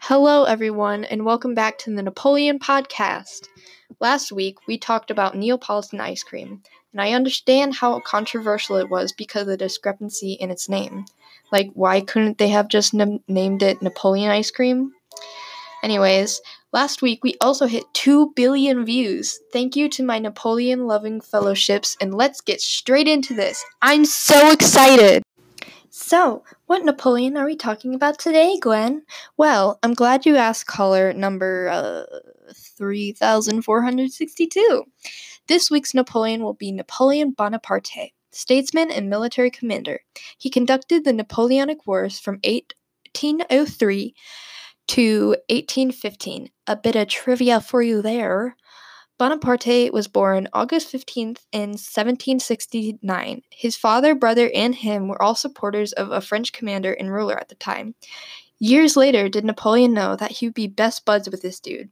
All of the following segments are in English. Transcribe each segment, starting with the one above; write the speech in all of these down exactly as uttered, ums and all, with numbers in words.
Hello, everyone, and welcome back to the Napoleon Podcast. Last week, we talked about Neapolitan ice cream, and I understand how controversial it was because of the discrepancy in its name. Like, why couldn't they have just n- named it Napoleon ice cream? Anyways, last week we also hit two billion views. Thank you to my Napoleon-loving fellowships, and let's get straight into this. I'm so excited! So, what Napoleon are we talking about today, Glenn? Well, I'm glad you asked caller number uh, three thousand four hundred sixty-two. This week's Napoleon will be Napoleon Bonaparte, statesman and military commander. He conducted the Napoleonic Wars from eighteen oh three to eighteen fifteen. A bit of trivia for you there. Bonaparte was born August fifteenth in seventeen sixty-nine. His father, brother, and him were all supporters of a French commander and ruler at the time. Years later, did Napoleon know that he would be best buds with this dude.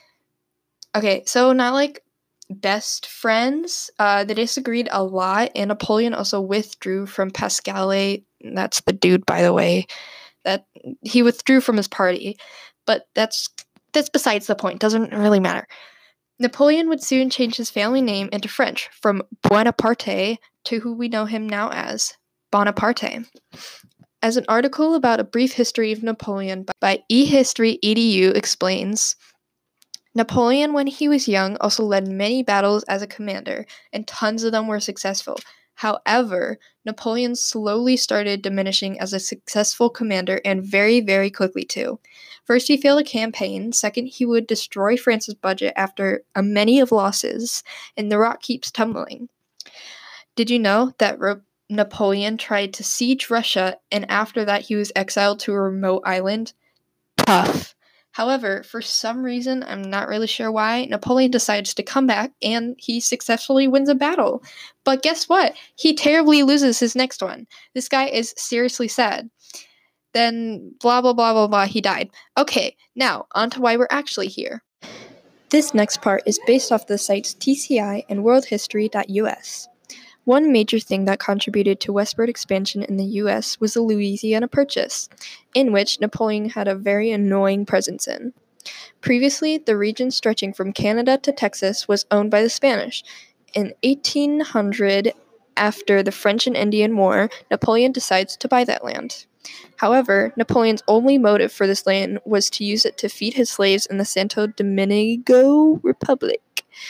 Okay, so not like best friends. Uh, they disagreed a lot, and Napoleon also withdrew from Pasquale. That's the dude, by the way. That he withdrew from his party, but that's that's besides the point. Doesn't really matter. Napoleon would soon change his family name into French, from Buonaparte to who we know him now as Bonaparte. As an article about a brief history of Napoleon by eHistory E D U explains, Napoleon, when he was young, also led many battles as a commander, and tons of them were successful. However, Napoleon slowly started diminishing as a successful commander, and very, very quickly too. First, he failed a campaign. Second, he would destroy France's budget after a many of losses, and the rock keeps tumbling. Did you know that Ro- Napoleon tried to siege Russia, and after that he was exiled to a remote island? Tough. However, for some reason, I'm not really sure why, Napoleon decides to come back and he successfully wins a battle. But guess what? He terribly loses his next one. This guy is seriously sad. Then blah blah blah blah blah, he died. Okay, now on to why we're actually here. This next part is based off the sites T C I and world history dot U S. One major thing that contributed to westward expansion in the U S was the Louisiana Purchase, in which Napoleon had a very annoying presence in. Previously, the region stretching from Canada to Texas was owned by the Spanish. In eighteen hundred, after the French and Indian War, Napoleon decides to buy that land. However, Napoleon's only motive for this land was to use it to feed his slaves in the Santo Domingo Republic.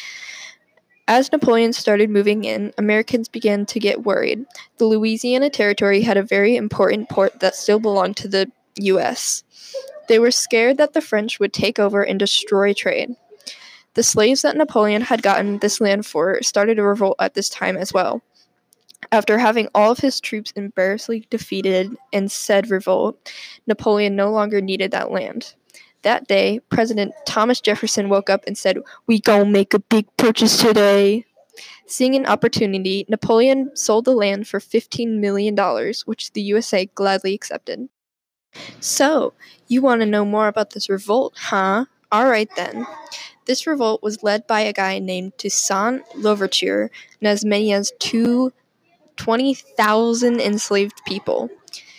As Napoleon started moving in, Americans began to get worried. The Louisiana Territory had a very important port that still belonged to the U S. They were scared that the French would take over and destroy trade. The slaves that Napoleon had gotten this land for started a revolt at this time as well. After having all of his troops embarrassingly defeated in said revolt, Napoleon no longer needed that land. That day, President Thomas Jefferson woke up and said, "We gon' make a big purchase today." Seeing an opportunity, Napoleon sold the land for fifteen million dollars, which the U S A gladly accepted. So, you want to know more about this revolt, huh? Alright then. This revolt was led by a guy named Toussaint Louverture and as many as two, twenty thousand enslaved people.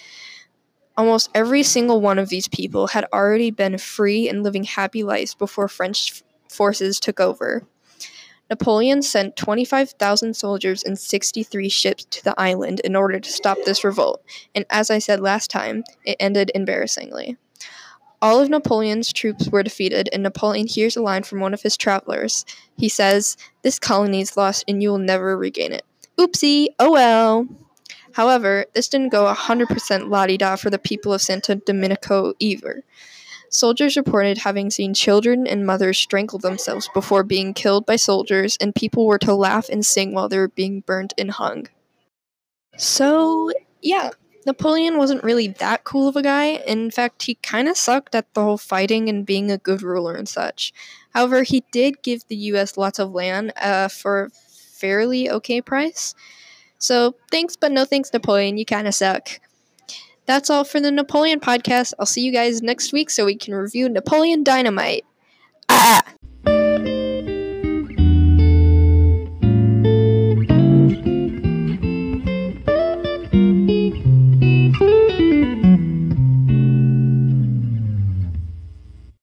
Almost every single one of these people had already been free and living happy lives before French forces took over. Napoleon sent twenty-five thousand soldiers and sixty-three ships to the island in order to stop this revolt, and as I said last time, it ended embarrassingly. All of Napoleon's troops were defeated, and Napoleon hears a line from one of his travelers. He says, "This colony is lost and you will never regain it." Oopsie, oh well. However, this didn't go one hundred percent la-di-da for the people of Santo Domingo either. Soldiers reported having seen children and mothers strangle themselves before being killed by soldiers, and people were to laugh and sing while they were being burned and hung. So, yeah, Napoleon wasn't really that cool of a guy. In fact, he kind of sucked at the whole fighting and being a good ruler and such. However, he did give the U S lots of land uh, for a fairly okay price. So, thanks, but no thanks, Napoleon. You kind of suck. That's all for the Napoleon podcast. I'll see you guys next week so we can review Napoleon Dynamite. Ah!